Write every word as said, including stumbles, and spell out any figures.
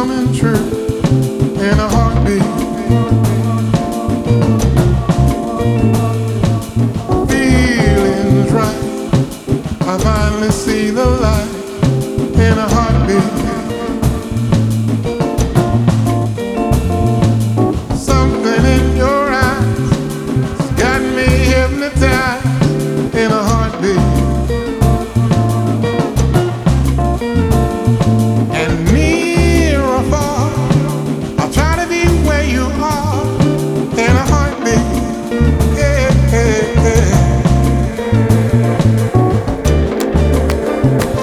coming true in a heartbeat. Feelings right, I finally see the light in a heartbeat. Something in your eyes got me hypnotized in a heartbeat. And near or far, I'll try to be where you are in a heartbeat. Yeah, yeah, yeah.